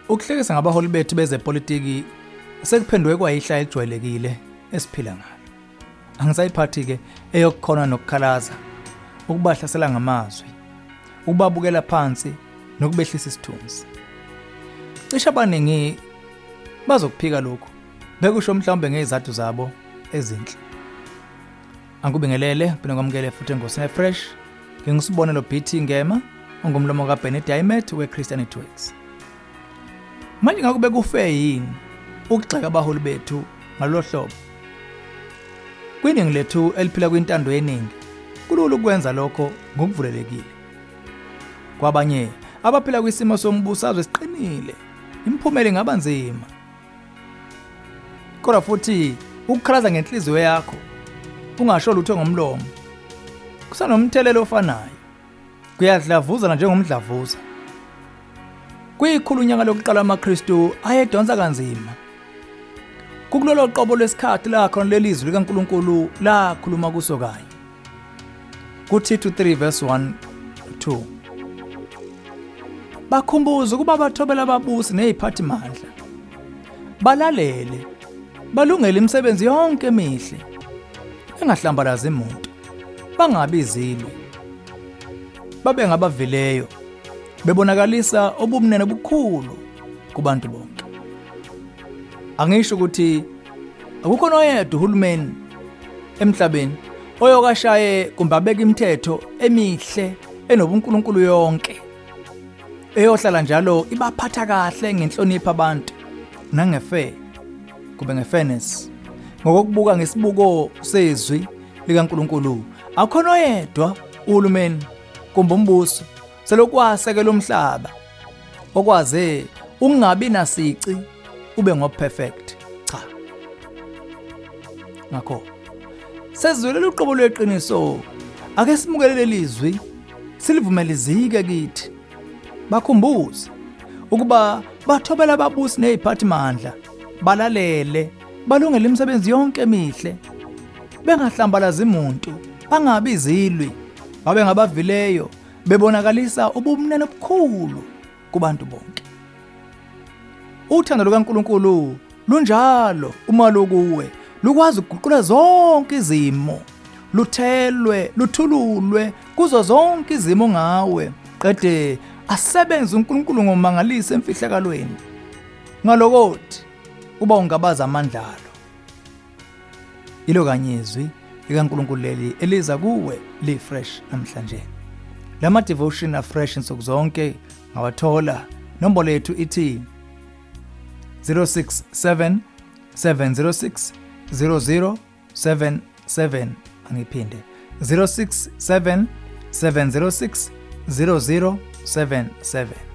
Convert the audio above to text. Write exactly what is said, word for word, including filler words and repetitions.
Ukuhlekisa ngabaholi bethu bezepolitiki sekuphendwe kwayihlaya elijwayelekile esiphila ngalo. Angisayiphathi ke eyokukhona nokukhalaza, ukubahlasela ngamazwi, ukubabukela phansi nokubehlisa isithunzi. Cishe abaningi bazokuphika lokho, bekusho mhlawumbe ngezizathu zabo ezinhle. Angikubingelele phela ngamukele futhi ngosine fresh, ngingisibonelo B T Ngema, ongumlomo kaBenny Diamond weChristian Networks. Manje ngakube kufe yini ukugxeka abaholi bethu ngalolu hlobo? Kwiningi lethu eliphila kwintando yeningi, kulula ukwenza lokho ngokuvulelekile. Kwabanye abaphila kwisimo sombusazwe esiqinile, imphumela ingaba nzima. Kodwa futhi ukukhalaza ngenhliziyo yakho, ungasho lutho ngomlomo, kusanomthelelo ofanayo. Kuyadlavuza njengomdlavuza. Kuyikhulunyaka lokuqala amaKristu ayedonsa kanzima. Kukulolo qobo lesikhathi lakho lelizwi likaNkulunkulu la khuluma kuso kanye. KuTito three verse one two. Bakhumbuza ukuba bathobela ababusi neziphathimandla. Balalele, balungele imisebenzi yonke emihle. Bengahlambalazi imuntu, bangabi izilwe. Babe ngabavileyo, bebonakalisa obumnene obukhulu kubantu bonke. Angisho ukuthi akukho noyedwa uhulumeni emhlabeni oyokashaye kumbe abeka imithetho emihle enobuNkulunkulu yonke, eyohlala njalo ibaphatha kahle ngenhlonipho abantu nangefe kube ngefairness. Ngokubuka ngesibuko sezwi likaNkulunkulu, akukho noyedwa uhulumeni kumbe umbuso selokwasekela umhlaba okwaze ungabi nasici ube ngoperfect. Cha. Ngakho sezwele luqobo lweqiniso, ake simukelele lizwi silivumelizike kithi. Bakhumbuze ukuba bathobela ababusi neziphathimandla, balalele, balungele imisebenzi yonke emihle, bengahlambalazi umuntu, bangabi izilwi, babe ngabavileyo, bebonakalisa ubumnene obukhulu kubantu bonke. Uthando lukaNkulunkulu lunjalo uma lukuwe, lukwazi ukuguqula zonke izimo, luthelwe, luthululwe kuzo zonke izimo ngawe, qede asebenze uNkulunkulu ngomangalisa emfihlakalweni. Ngalokothi uba ungabaza amandlalo. Ilo kanyezwi likaNkulunkulu leli eliza kuwe li fresh namhlanje. Lama devotion afresh insuku zonke ngawathola. Nombolo yethu ithi zero six seven seven zero six zero zero seven seven. Angiphinde zero six seven seven zero six zero zero seven seven.